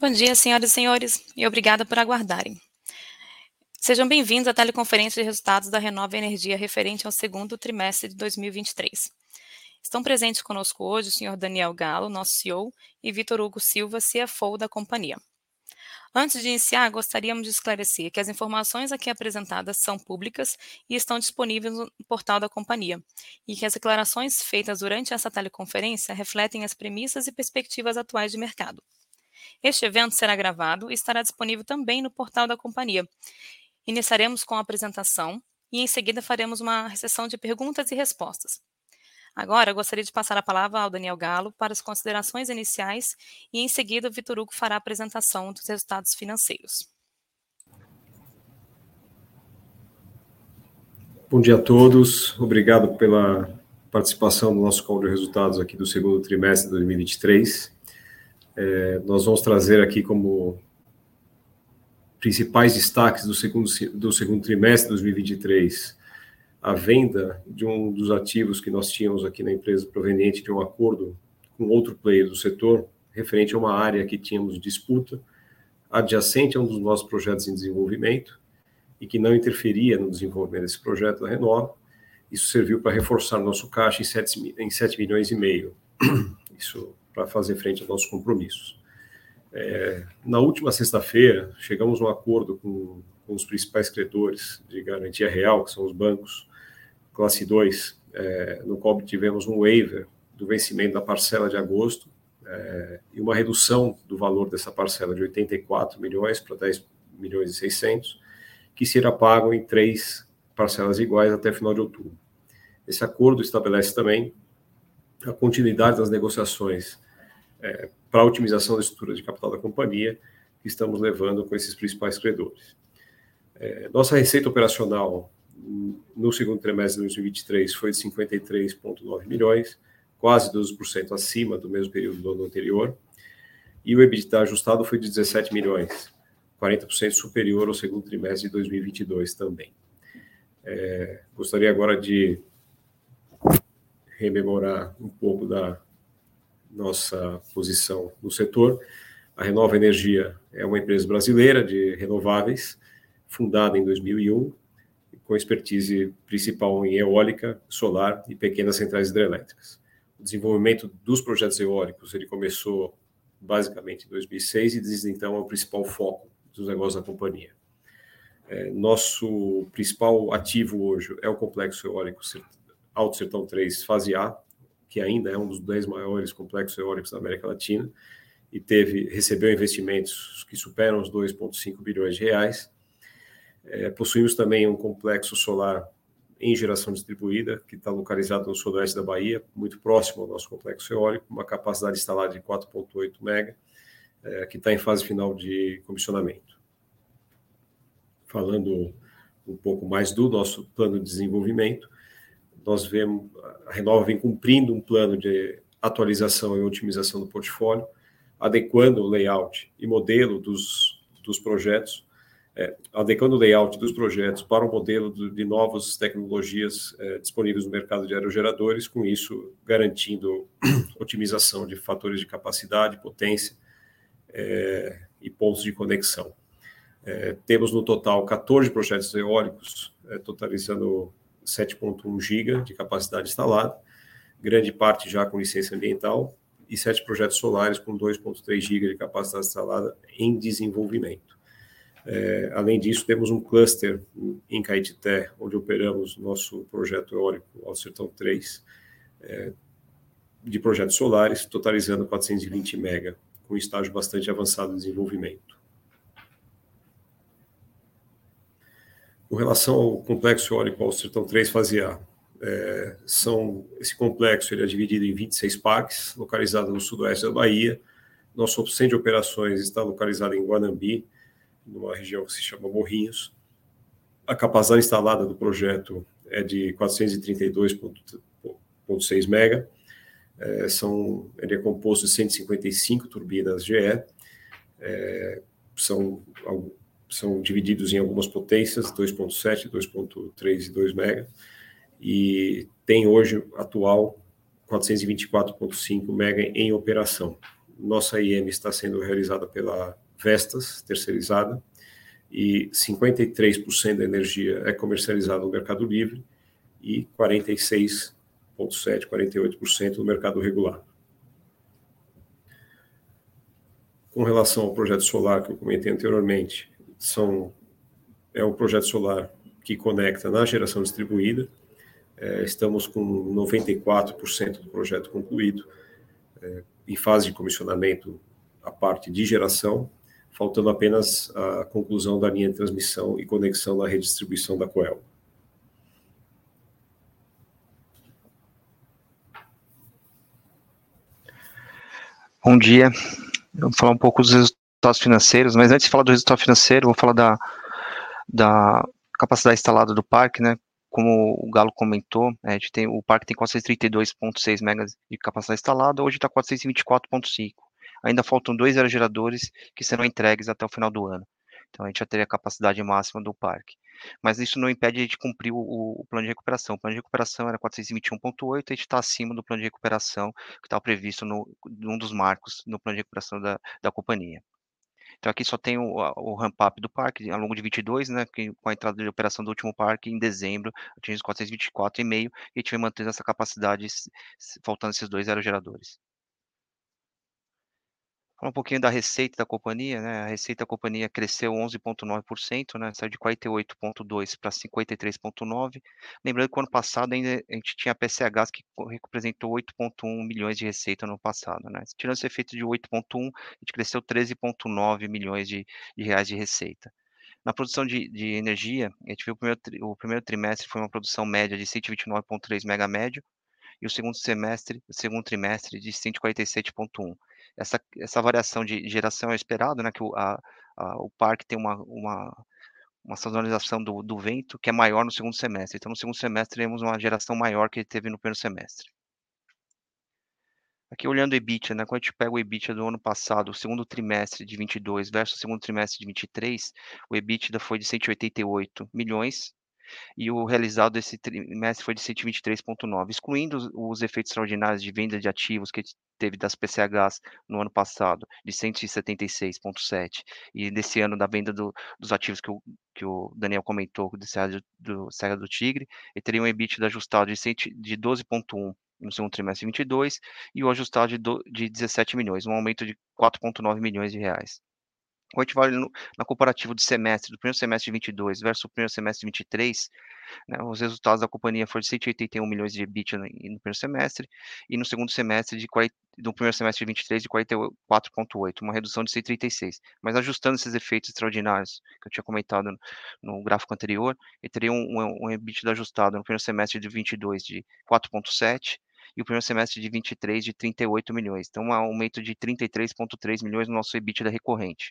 Bom dia, senhoras e senhores, e obrigada por aguardarem. Sejam bem-vindos à teleconferência de resultados da Renova Energia referente ao segundo trimestre de 2023. Estão presentes conosco hoje o senhor Daniel Galo, nosso CEO, e Vitor Hugo Silva, CFO da companhia. Antes de iniciar, gostaríamos de esclarecer que as informações aqui apresentadas são públicas e estão disponíveis no portal da companhia, e que as declarações feitas durante essa teleconferência refletem as premissas e perspectivas atuais de mercado. Este evento será gravado e estará disponível também no portal da companhia. Iniciaremos com a apresentação e em seguida faremos uma sessão de perguntas e respostas. Agora, gostaria de passar a palavra ao Daniel Galo para as considerações iniciais e em seguida o Vitor Hugo fará a apresentação dos resultados financeiros. Bom dia a todos, obrigado pela participação no nosso call de resultados aqui do segundo trimestre de 2023. Nós vamos trazer aqui como principais destaques do segundo trimestre de 2023 a venda de um dos ativos que nós tínhamos aqui na empresa proveniente de um acordo com outro player do setor, referente a uma área que tínhamos disputa, adjacente a um dos nossos projetos em desenvolvimento e que não interferia no desenvolvimento desse projeto da Renova. Isso serviu para reforçar nosso caixa em 7 milhões e meio. Isso para fazer frente aos nossos compromissos. Na última sexta-feira, chegamos a um acordo com os principais credores de garantia real, que são os bancos, classe 2, no qual obtivemos um waiver do vencimento da parcela de agosto e uma redução do valor dessa parcela de 84 milhões para 10 milhões e 600, que será pago em 3 parcelas iguais até final de outubro. Esse acordo estabelece também a continuidade das negociações para a otimização da estrutura de capital da companhia que estamos levando com esses principais credores. Nossa receita operacional no segundo trimestre de 2023 foi de 53,9 milhões, quase 12% acima do mesmo período do ano anterior, e o EBITDA ajustado foi de 17 milhões, 40% superior ao segundo trimestre de 2022 também. Gostaria agora de rememorar um pouco da nossa posição no setor. A Renova Energia é uma empresa brasileira de renováveis, fundada em 2001, com expertise principal em eólica, solar e pequenas centrais hidrelétricas. O desenvolvimento dos projetos eólicos ele começou basicamente em 2006 e desde então é o principal foco dos negócios da companhia. Nosso principal ativo hoje é o complexo eólico Alto Sertão 3 Fase A, que ainda é um dos 10 maiores complexos eólicos da América Latina e recebeu investimentos que superam os 2,5 bilhões de reais. Possuímos também um complexo solar em geração distribuída, que está localizado no sudoeste da Bahia, muito próximo ao nosso complexo eólico, uma capacidade instalada de 4,8 mega, que está em fase final de comissionamento. Falando um pouco mais do nosso plano de desenvolvimento, nós vemos a Renova vem cumprindo um plano de atualização e otimização do portfólio, adequando o layout e modelo dos projetos, adequando o layout dos projetos para o modelo de novas tecnologias disponíveis no mercado de aerogeradores, com isso garantindo otimização de fatores de capacidade, potência e pontos de conexão. Temos no total 14 projetos eólicos, totalizando 7,1 GB de capacidade instalada, grande parte já com licença ambiental, e 7 projetos solares com 2,3 GB de capacidade instalada em desenvolvimento. Além disso, temos um cluster em Caetité, onde operamos nosso projeto eólico Alto Sertão 3, de projetos solares, totalizando 420 MB, com estágio bastante avançado de desenvolvimento. Com relação ao complexo eólico Alto Sertão 3 Fase A, esse complexo ele é dividido em 26 parques, localizado no sudoeste da Bahia. Nosso centro de operações está localizado em Guanambi, numa região que se chama Morrinhos. A capacidade instalada do projeto é de 432,6 MB. Ele é composto de 155 turbinas GE, são divididos em algumas potências, 2,7, 2,3 e 2 MB, e tem hoje, atual, 424,5 MB em operação. nossa IM está sendo realizada pela Vestas, terceirizada, e 53% da energia é comercializada no mercado livre e 46,7%, 48% no mercado regular. Com relação ao projeto solar que eu comentei anteriormente, é um projeto solar que conecta na geração distribuída. Estamos com 94% do projeto concluído, em fase de comissionamento a parte de geração, faltando apenas a conclusão da linha de transmissão e conexão na rede de distribuição da Coelba. Bom dia, eu vou falar um pouco dos resultados financeiros, mas antes de falar do resultado financeiro, vou falar da capacidade instalada do parque, né? Como o Galo comentou, o parque tem 432,6 megas de capacidade instalada, hoje está 424,5. Ainda faltam 2 aerogeradores que serão entregues até o final do ano. Então, a gente já teria a capacidade máxima do parque. Mas isso não impede a gente cumprir o plano de recuperação. O plano de recuperação era 421,8, a gente está acima do plano de recuperação que estava previsto num dos marcos no plano de recuperação da companhia. Então, aqui só tem o ramp-up do parque ao longo de 22, né, com a entrada de operação do último parque em dezembro, atingiu os 424,5, e a gente vem mantendo essa capacidade, faltando esses 2 aerogeradores. Falar um pouquinho da receita da companhia, né? A receita da companhia cresceu 11,9%, né? Saiu de 48,2 para 53,9. Lembrando que o ano passado ainda a gente tinha a PCHs que representou 8,1 milhões de receita no ano passado, né? Tirando esse efeito de 8,1, a gente cresceu 13,9 milhões de reais de receita. Na produção de energia, a gente viu o primeiro trimestre foi uma produção média de 129,3 mega médio, e o segundo trimestre de 147,1. Essa variação de geração é esperado, né, que o parque tem uma sazonalização do vento que é maior no segundo semestre. Então, no segundo semestre, teremos uma geração maior que teve no primeiro semestre. Aqui olhando o EBITDA, né, quando a gente pega o EBITDA do ano passado, o segundo trimestre de 22 versus o segundo trimestre de 23, o EBITDA foi de 188 milhões, e o realizado desse trimestre foi de 123,9, excluindo os efeitos extraordinários de venda de ativos que teve das PCHs no ano passado, de 176,7, e desse ano da venda dos ativos que o Daniel comentou, do Serra do Tigre, e teria um EBITDA ajustado de 12,1 no segundo trimestre de 22, e o ajustado de 17 milhões, um aumento de 4,9 milhões de reais. Quando a gente vai na comparativa do semestre, do primeiro semestre de 22 versus o primeiro semestre de 23, né, os resultados da companhia foram de 181 milhões de EBITDA no primeiro semestre, e no segundo semestre do primeiro semestre de 23 de 44,8, uma redução de 136. Mas ajustando esses efeitos extraordinários que eu tinha comentado no gráfico anterior, ele teria um EBITDA ajustado no primeiro semestre de 22 de 4,7, e o primeiro semestre de 23 de 38 milhões. Então, um aumento de 33,3 milhões no nosso EBITDA recorrente.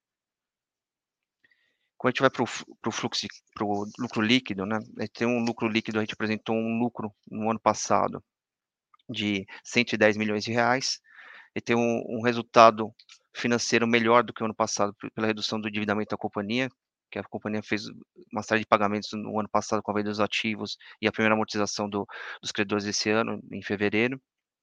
Quando a gente vai para o lucro líquido, né? Tem um lucro líquido, a gente apresentou um lucro no ano passado de 110 milhões de reais, e tem um resultado financeiro melhor do que o ano passado pela redução do endividamento da companhia, que a companhia fez uma série de pagamentos no ano passado com a venda dos ativos e a primeira amortização dos credores esse ano, em fevereiro.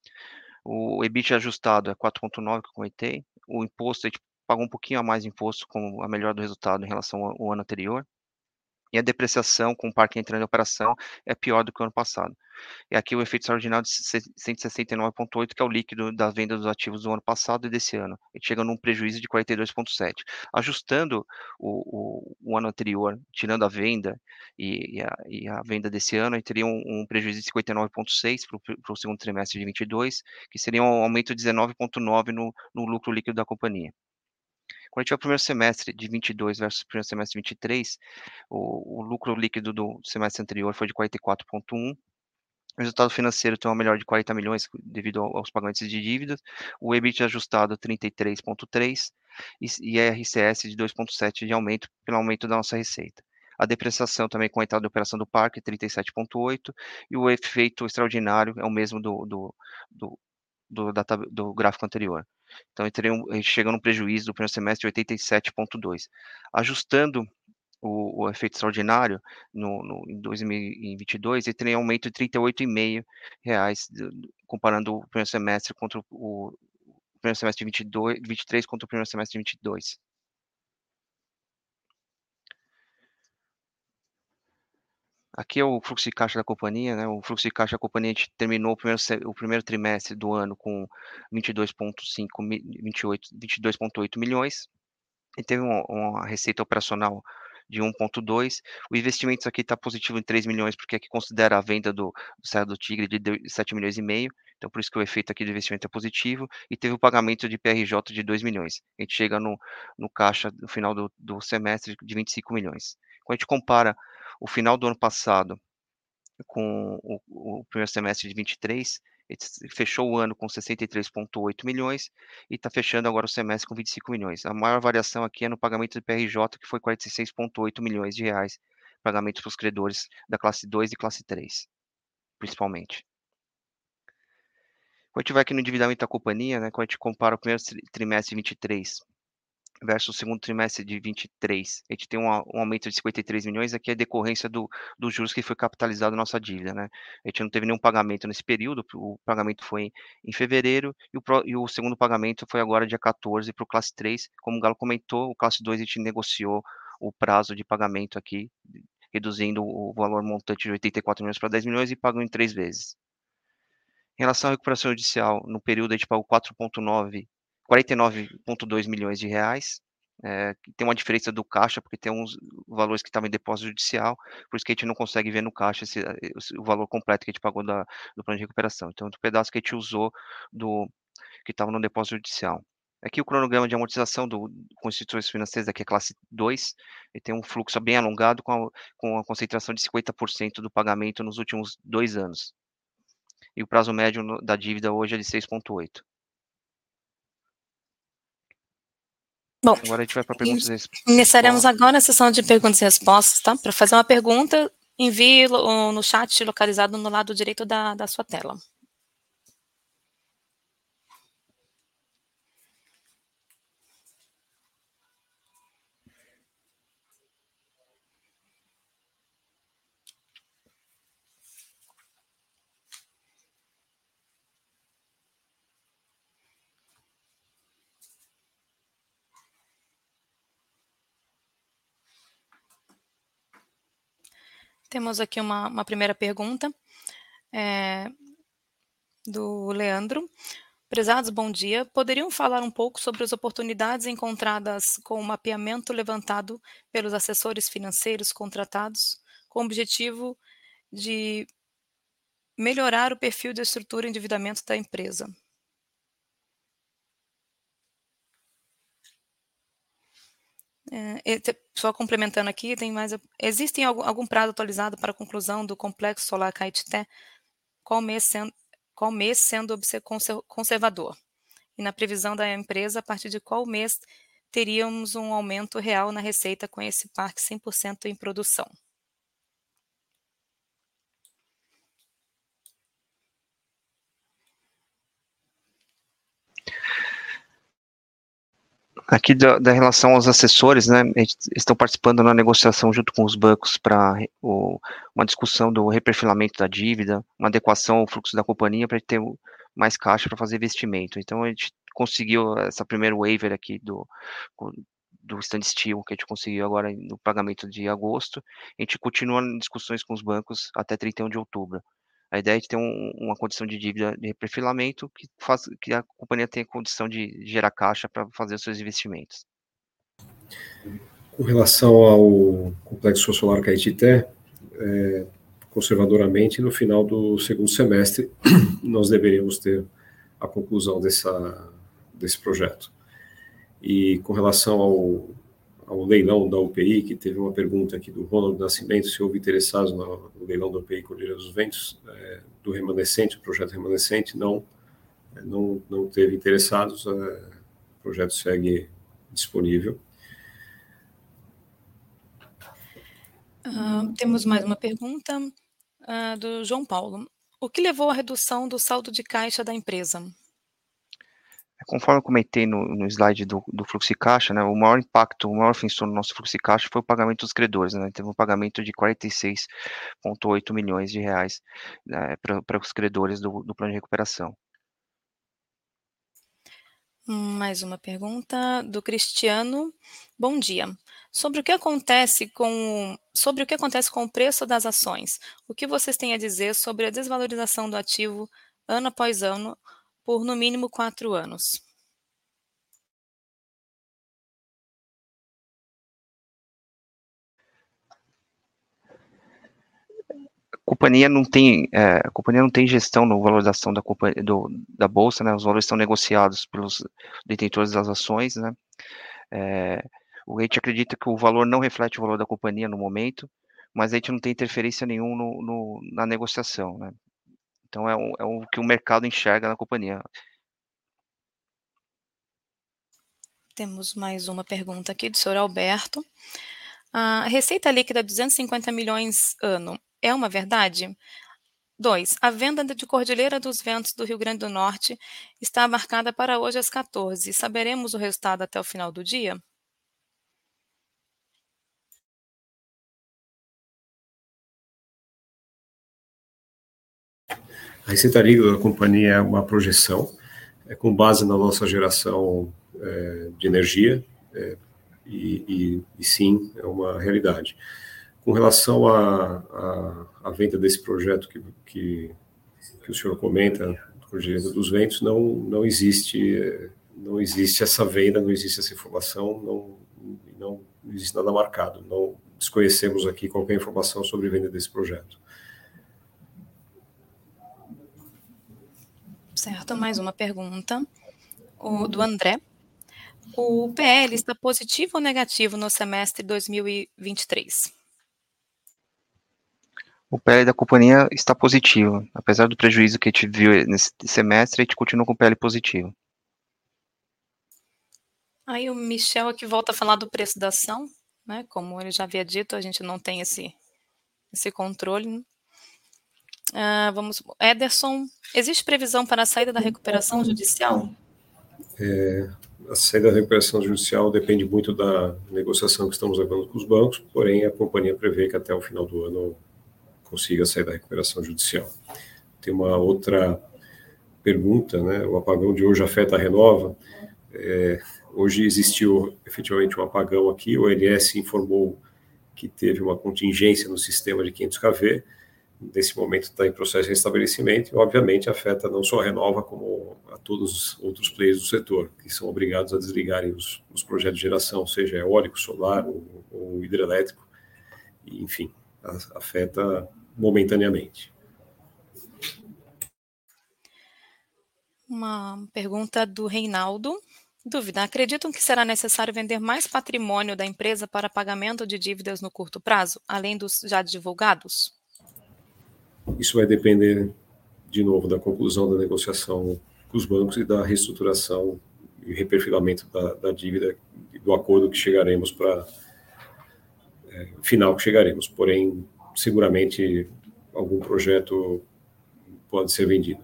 O EBITDA ajustado é 4,9, que eu comentei. O imposto, a gente pagou um pouquinho a mais de imposto com a melhora do resultado em relação ao ano anterior. E a depreciação com o parque entrando em operação é pior do que o ano passado. E aqui o efeito extraordinário de 169,8, que é o líquido da venda dos ativos do ano passado e desse ano. Ele chega num prejuízo de 42,7. Ajustando o ano anterior, tirando a venda e a venda desse ano, ele teria um prejuízo de 59,6 para o segundo trimestre de 22, que seria um aumento de 19,9 no lucro líquido da companhia. Quando a gente vai para o primeiro semestre de 22 versus o primeiro semestre de 23, o lucro líquido do semestre anterior foi de 44,1. O resultado financeiro tem uma melhora de 40 milhões devido aos pagamentos de dívidas. O EBIT ajustado 33,3 e a RCS de 2,7 de aumento pelo aumento da nossa receita. A depreciação também com a entrada de operação do parque, 37,8, e o efeito extraordinário é o mesmo do gráfico anterior. Então, a gente chega num prejuízo do primeiro semestre de 87,2. Ajustando o efeito extraordinário em 2022, ele teria um aumento de R$ 38,5, comparando o primeiro semestre contra o primeiro semestre de 23 contra o primeiro semestre de 22. Aqui é o fluxo de caixa da companhia, né? O fluxo de caixa da companhia, a gente terminou o primeiro trimestre do ano com 22,8 milhões, e teve uma receita operacional de 1,2. O investimento aqui está positivo em 3 milhões, porque aqui considera a venda do Serra do Tigre de 7 milhões e meio, então por isso que o efeito aqui do investimento é positivo, e teve o pagamento de PRJ de 2 milhões. A gente chega no caixa no final do semestre de 25 milhões. Quando a gente compara o final do ano passado com o primeiro semestre de 23, ele fechou o ano com 63,8 milhões e está fechando agora o semestre com 25 milhões. A maior variação aqui é no pagamento do PRJ, que foi 46,8 milhões de reais, pagamento para os credores da classe 2 e classe 3, principalmente. Quando a gente vai aqui no endividamento da companhia, né, quando a gente compara o primeiro trimestre de 23 versus o segundo trimestre de 23, a gente tem um aumento de 53 milhões, aqui é decorrência dos juros que foi capitalizado nossa dívida, né? A gente não teve nenhum pagamento nesse período, o pagamento foi em fevereiro, e o segundo pagamento foi agora dia 14 para o classe 3, como o Galo comentou, o classe 2 a gente negociou o prazo de pagamento aqui, reduzindo o valor montante de 84 milhões para 10 milhões e pagou em 3 vezes. Em relação à recuperação judicial, no período a gente pagou 49,2 milhões de reais, tem uma diferença do caixa, porque tem uns valores que estavam em depósito judicial, por isso que a gente não consegue ver no caixa o valor completo que a gente pagou do plano de recuperação. Então, do pedaço que a gente usou que estava no depósito judicial. Aqui o cronograma de amortização com instituições financeiras, aqui é classe 2, ele tem um fluxo bem alongado com a concentração de 50% do pagamento nos últimos 2 anos. E o prazo médio da dívida hoje é de 6,8. Bom, agora a gente vai para perguntas e respostas. Iniciaremos agora a sessão de perguntas e respostas, tá? Para fazer uma pergunta, envie no chat localizado no lado direito da sua tela. Temos aqui uma primeira pergunta do Leandro. Prezados, bom dia. Poderiam falar um pouco sobre as oportunidades encontradas com o mapeamento levantado pelos assessores financeiros contratados com o objetivo de melhorar o perfil de estrutura e endividamento da empresa? Só complementando aqui, existe algum prazo atualizado para a conclusão do complexo solar Caetité? Qual mês sendo conservador? E na previsão da empresa, a partir de qual mês teríamos um aumento real na receita com esse parque 100% em produção? Aqui da relação aos assessores, né, eles estão participando na negociação junto com os bancos para uma discussão do reperfilamento da dívida, uma adequação ao fluxo da companhia para ter mais caixa para fazer investimento. Então, a gente conseguiu essa primeira waiver aqui do standstill, que a gente conseguiu agora no pagamento de agosto. A gente continua em discussões com os bancos até 31 de outubro. A ideia é de ter uma condição de dívida de reperfilamento que faz que a companhia tenha condição de gerar caixa para fazer os seus investimentos. Com relação ao complexo solar Caetité, conservadoramente, no final do segundo semestre, nós deveríamos ter a conclusão desse projeto. E com relação ao leilão da UPI, que teve uma pergunta aqui do Ronald Nascimento, se houve interessados no leilão da UPI Cordilheira dos Ventos, do remanescente, o projeto remanescente, não teve interessados, o projeto segue disponível. Temos mais uma pergunta do João Paulo. O que levou à redução do saldo de caixa da empresa? Conforme eu comentei no slide do fluxo de caixa, né, o maior impacto, o maior função do nosso fluxo de caixa foi o pagamento dos credores, né, teve um pagamento de 46,8 milhões de reais, né, para os credores do plano de recuperação. Mais uma pergunta do Cristiano. Bom dia. Sobre o que acontece com o preço das ações, o que vocês têm a dizer sobre a desvalorização do ativo ano após ano por no mínimo 4 anos? A companhia não tem gestão na valorização da bolsa, né? Os valores são negociados pelos detentores das ações, né? A gente acredita que o valor não reflete o valor da companhia no momento, mas a gente não tem interferência nenhuma na negociação, né? Então é o que o mercado enxerga na companhia. Temos mais uma pergunta aqui do senhor Alberto. A receita líquida 250 milhões ano é uma verdade? 2. A venda de Cordilheira dos Ventos do Rio Grande do Norte está marcada para hoje às 14. Saberemos o resultado até o final do dia? A receita líquida da companhia é uma projeção, com base na nossa geração de energia, e sim, é uma realidade. Com relação à venda desse projeto que o senhor comenta, Cordilheira dos Ventos, não existe essa venda, não existe essa informação, não existe nada marcado. Não desconhecemos aqui qualquer informação sobre a venda desse projeto. Certo, mais uma pergunta do André. O PL está positivo ou negativo no semestre 2023? O PL da companhia está positivo. Apesar do prejuízo que a gente viu nesse semestre, a gente continua com o PL positivo. Aí o Michel aqui volta a falar do preço da ação, né? Como ele já havia dito, a gente não tem esse controle. Ederson, existe previsão para a saída da recuperação judicial? A saída da recuperação judicial depende muito da negociação que estamos levando com os bancos, porém a companhia prevê que até o final do ano consiga sair da recuperação judicial. Tem uma outra pergunta, né? O apagão de hoje afeta a Renova? Hoje existiu efetivamente um apagão aqui, o ONS informou que teve uma contingência no sistema de 500 kV, nesse momento está em processo de restabelecimento e, obviamente, afeta não só a Renova, como a todos os outros players do setor, que são obrigados a desligarem os projetos de geração, seja eólico, solar ou hidrelétrico, e, enfim, afeta momentaneamente. Uma pergunta do Reinaldo. Dúvida: acreditam que será necessário vender mais patrimônio da empresa para pagamento de dívidas no curto prazo, além dos já divulgados? Isso vai depender, de novo, da conclusão da negociação com os bancos e da reestruturação e reperfilamento da dívida e do acordo que chegaremos para final que chegaremos. Porém, seguramente, algum projeto pode ser vendido.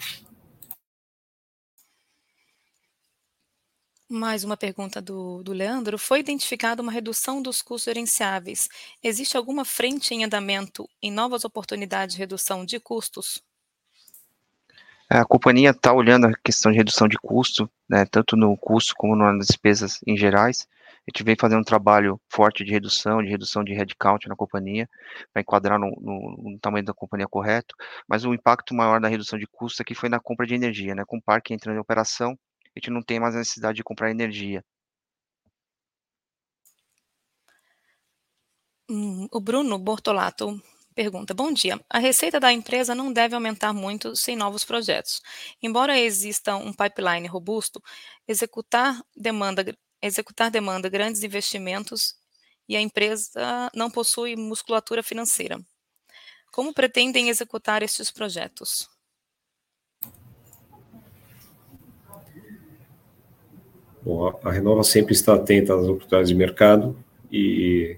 Mais uma pergunta do Leandro. Foi identificada uma redução dos custos gerenciáveis. Existe alguma frente em andamento em novas oportunidades de redução de custos? A companhia está olhando a questão de redução de custo, né, tanto no custo como nas despesas em gerais. A gente vem fazendo um trabalho forte de redução de headcount na companhia, para enquadrar no tamanho da companhia correto, mas o impacto maior da redução de custos aqui foi na compra de energia, né, com o parque entrando em operação, a gente não tem mais a necessidade de comprar energia. O Bruno Bortolato pergunta: bom dia. A receita da empresa não deve aumentar muito sem novos projetos. Embora exista um pipeline robusto, executar demanda grandes investimentos e a empresa não possui musculatura financeira. Como pretendem executar estes projetos? Bom, a Renova sempre está atenta às oportunidades de mercado e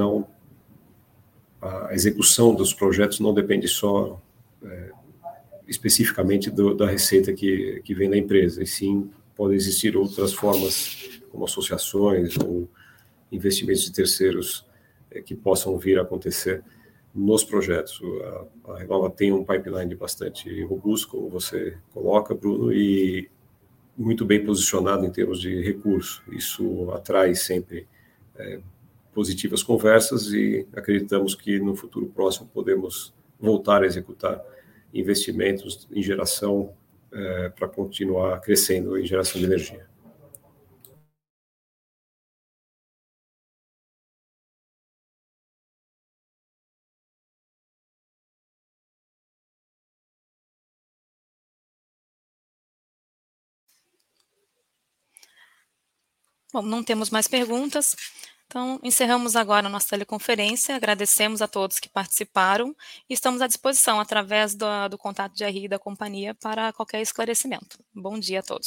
a execução dos projetos não depende só especificamente da receita que vem da empresa, e sim podem existir outras formas, como associações ou investimentos de terceiros que possam vir a acontecer nos projetos. A Renova tem um pipeline bastante robusto, como você coloca, Bruno, e muito bem posicionado em termos de recurso. Isso atrai sempre positivas conversas e acreditamos que no futuro próximo podemos voltar a executar investimentos em geração para continuar crescendo em geração de energia. Bom, não temos mais perguntas, então encerramos agora a nossa teleconferência, agradecemos a todos que participaram e estamos à disposição através do contato de RI da companhia para qualquer esclarecimento. Bom dia a todos.